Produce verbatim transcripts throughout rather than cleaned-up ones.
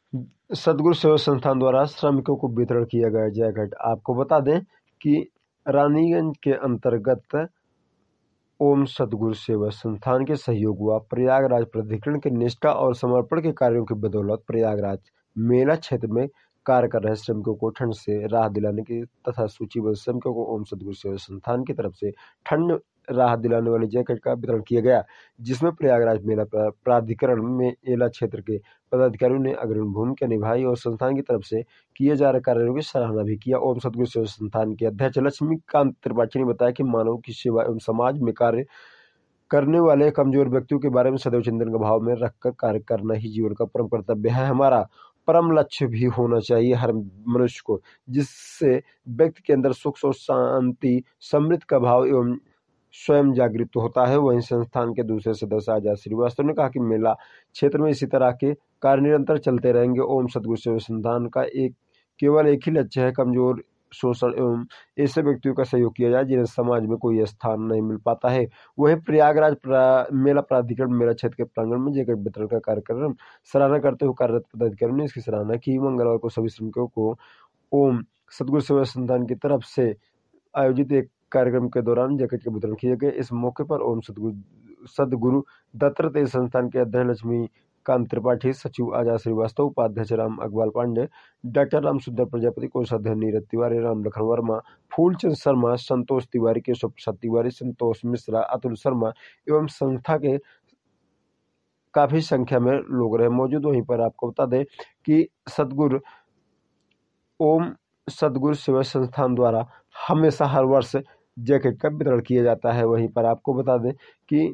सदगुरु सेवा संस्थान द्वारा श्रमिकों को वितरण किया गया जैकेट। आपको बता दें कि रानीगंज के अंतर्गत ओम सदगुरु सेवा संस्थान के सहयोग व प्रयागराज प्राधिकरण के निष्ठा और समर्पण के कार्यों की बदौलत प्रयागराज मेला क्षेत्र में कार्य कर रहे श्रमिकों को ठंड से राहत दिलाने की तथा सूचीबद्ध श्रमिकों को ओम सदगुरु सेवा संस्थान की तरफ से ठंड राहत दिलाने वाली जैकेट का वितरण किया गया, जिसमें प्रयागराज मेला प्राधिकरण में मेला क्षेत्र के पदाधिकारियों ने अग्रणी भूमिका निभाई और संस्थान की तरफ से किए जा रहे कार्यों की सराहना भी किया। ओम सदगुरु सेवा संस्थान के अध्यक्ष लक्ष्मीकांत त्रिपाठी ने बताया कि मानव की सेवा एवं समाज में कार्य करने वाले कमजोर व्यक्तियों के बारे में सदैव चिंतन का भाव में रखकर कार्य करना ही जीवन का परम कर्तव्य है। हमारा परम लक्ष्य भी होना चाहिए हर मनुष्य को, जिससे व्यक्ति के अंदर सुख और शांति समृद्धि का भाव एवं स्वयं जागृत होता है। वहीं संस्थान के दूसरे सदस्य आजाद श्रीवास्तव ने कहा कि मेला क्षेत्र में इसी तरह के कार्य निरंतर चलते रहेंगे। ओम सदगुरु सेवा संस्थान का एक केवल एक ही लक्ष्य है, कमजोर शोषण एवं ऐसे व्यक्तियों का सहयोग किया जाए जिन्हें समाज में कोई स्थान नहीं मिल पाता है। वहीं प्रयागराज प्रा, मेला प्राधिकरण मेला क्षेत्र के प्रांगण में जैकेट वितरण का कार्यक्रम सराहना करते हुए कार्यरत पदाधिकारियों ने इसकी सराहना की। मंगलवार को सभी श्रमिकों को ओम सदगुरु सेवा संस्थान की तरफ से आयोजित एक कार्यक्रम के दौरान जैकेट के वितरण किए गए। इस मौके पर ओम सदगुरु सदगुरु दत्तात्रेय संस्थान के अध्यक्ष लक्ष्मी कांत त्रिपाठी, सचिव आजाद श्रीवास्तव, उपाध्यक्ष राम अग्रवाल पांडे, डॉक्टर राम सुंदर प्रजापति, कोषाध्यक्ष नीरज तिवारी, राम लखन वर्मा, फूलचंद शर्मा, संतोष तिवारी, केशव प्रसाद तिवारी, संतोष मिश्रा, अतुल शर्मा एवं संस्था के काफी संख्या में लोग रहे मौजूद। वहीं पर आपको बता दें कि सदगुरु ओम सदगुरु सेवा संस्थान द्वारा हमेशा हर वर्ष जैकेट का वितरण किया जाता है। वहीं पर आपको बता दें कि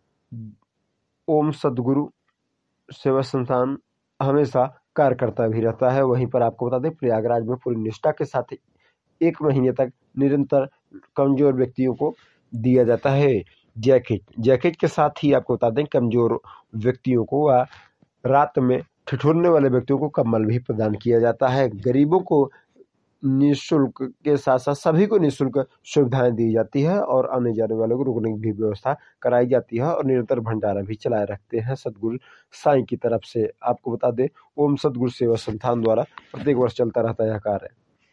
ओम सदगुरु सेवा संस्थान हमेशा कार्य करता भी रहता है। वहीं पर आपको बता दें प्रयागराज में पूरी निष्ठा के साथ एक महीने तक निरंतर कमजोर व्यक्तियों को दिया जाता है जैकेट। जैकेट के साथ ही आपको बता दें कमजोर व्यक्तियों को व रात में ठिठुरने वाले व्यक्तियों को कंबल भी प्रदान किया जाता है। गरीबों को निःशुल्क के साथ साथ सभी को निःशुल्क सुविधाएं दी जाती है और आने जाने वालों को रुकने की भी व्यवस्था कराई जाती है और निरंतर भंडारा भी चलाए रखते हैं सदगुरु साईं की तरफ से। आपको बता दें ओम सदगुरु सेवा संस्थान द्वारा प्रत्येक वर्ष चलता रहता है यह कार्य।